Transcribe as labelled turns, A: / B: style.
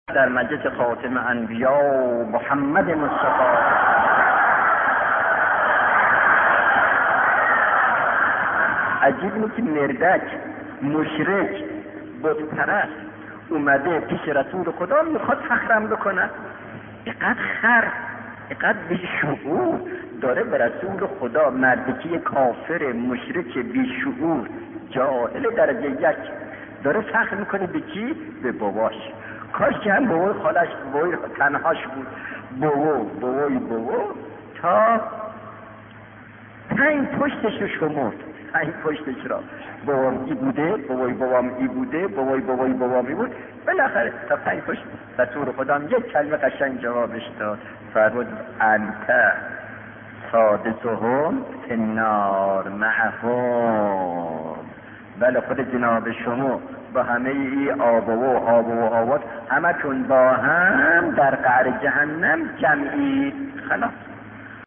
A: در مجلس خاتم انبیا محمد مصطفی عجیب نیست که مردک مشرک بتپرست اومده پیش رسول خدا میخواد فخرم بکنه. اینقدر خر، اینقدر بیشعور داره به رسول خدا، مردکی کافر مشرک بیشعور جاهل درجه یک داره فخر میکنه. به کی؟ به باباش. کاش که هم بابای خالش، بابای تنهاش بود، بابای تا 5 پشتش رو شمرد. 5 پشتش را بابام ای بوده، بابای بابام ای بوده، بابای بابامی بود. بالاخره تا 5 پشت رسول خدا هم یک کلمه قشنگ جوابش داد. فرمود انت سادسهم فی النار معهم. بله، خود جناب شما با همه ای آبا همتون با هم در قعر جهنم جمعی. خلاص.